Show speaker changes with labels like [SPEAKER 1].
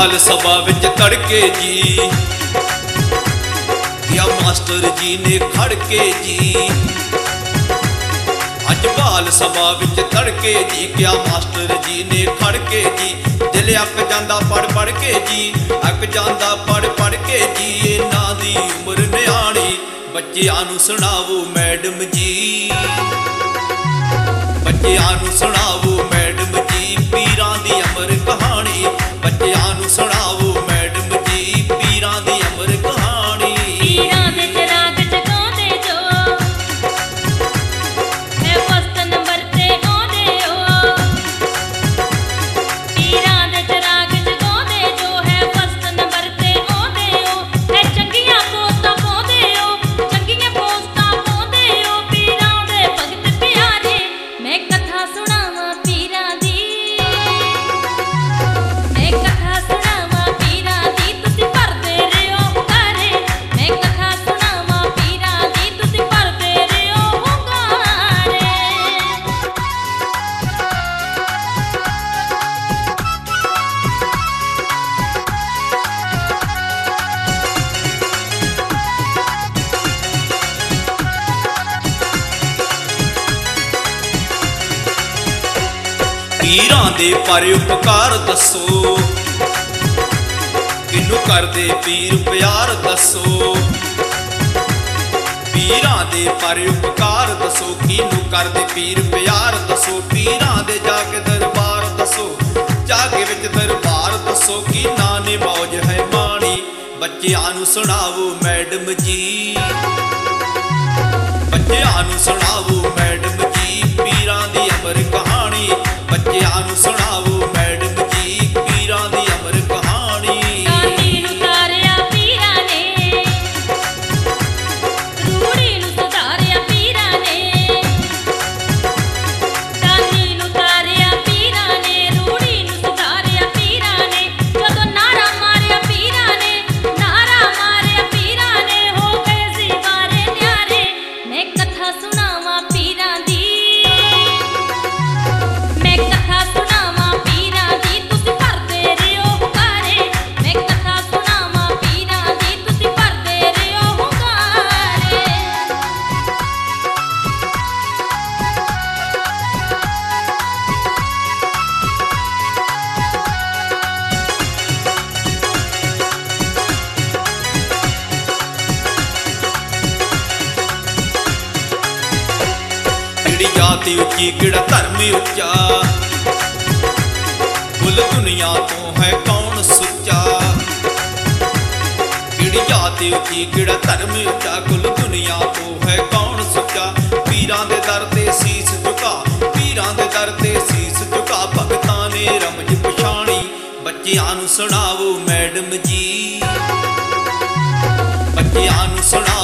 [SPEAKER 1] बाल सभा विच तड़के जी, या मास्टर जी ने खड़के जी। अज बाल सभा विच तड़के जी, क्या मास्टर जी ने खड़के जी। दिल अक जांदा पढ़ पढ़ के जी, अक जांदा पढ़ पढ़ के जी। इन्हां दी उम्र न्याणी, बच्चियां नूं सुणावो मैडम जी, बच्चियां नूं सुणावो मैडम जी। पीरां दी अमर कहानी, बच्चियां नूं सुणावो मैडम जी। पीरां दी अमर कहानी।
[SPEAKER 2] पीरां दे चिराग जगाउंदे जो, है फस्ट नंबर ते आउंदे ओ। पीरां दे चिराग जगाउंदे जो, है फस्ट नंबर ते आउंदे ओ। है चंगियां पोस्टां पाउंदे ओ, चंगियां पोस्टां पाउंदे ओ। पीरां दे भगत प्यारे, मैं कथा सुणावां पीरां दी, मैं कथा सुणावां पीरां दी। तुसीं भरदे रहियो हुंगारे, मैं कथा सुणावां पीरां दी। तुसीं भरदे रहियो हुंगारे।
[SPEAKER 1] पीरां दे पर उपकार दसो, किनू करदे पीर प्यार दसो। पीरां दे पर उपकार दसो, किनू करदे पीर प्यार दसो। पीरां दे जाके दरबार दसो, जाके विच दरबार दसो। किन्ना ने मौज है माणी, बच्चियां नूं सुणावो मैडम जी, बच्चियां नूं सुणावो मैडम जी। पीरां दी अमर कहानी, बच्चियां नूं सुणावो मैडम जी। पीरां दी अमर कहानी।
[SPEAKER 2] गांधी नूं तारिया पीरां ने, रूड़ी नूं सुधारिया पीरां ने। गांधी नूं तारिया पीरां ने, रूड़ी नूं सुधारिया पीरां ने। जदों नारा मारिया पीरां ने, नारा मारिया पीरां ने। हो गए सी बारे न्यारे, मैं कथा सुणावां पीरां दी, मैं कथा सुणावां पीरां दी। तुसीं भरदे रहियो हुंगारे, मैं कथा सुणावां पीरां दी। तुसीं भरदे रहियो हुंगारे।
[SPEAKER 1] किहड़ी जाति उच्ची, किहड़ा धर्म उच्चा, कुल दुनिया तो है कौन सुच्चा। किहड़ी जाति उच्ची, किहड़ा धर्म उच्चा, कुल दुनिया तो है कौन सुच्चा। पीरां दे दर ते सीस झुका, पीरां दे दर ते सीस झुका। भगतां ने रमज पछाणी, बच्चियां नूं सुणावो मैडम जी, बच्चियां नूं सुणावो